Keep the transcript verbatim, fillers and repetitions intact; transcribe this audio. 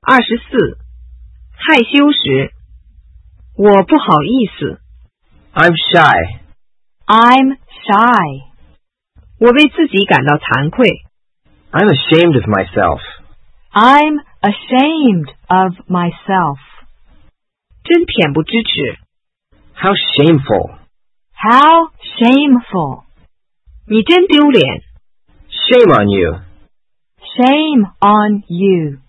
二十四，害羞时，我不好意思。 I'm shy. I'm shy. 我为自己感到惭愧。 I'm ashamed of myself. I'm ashamed of myself. 真恬不知耻。 How shameful. How shameful. 你真丢脸。 Shame on you. Shame on you.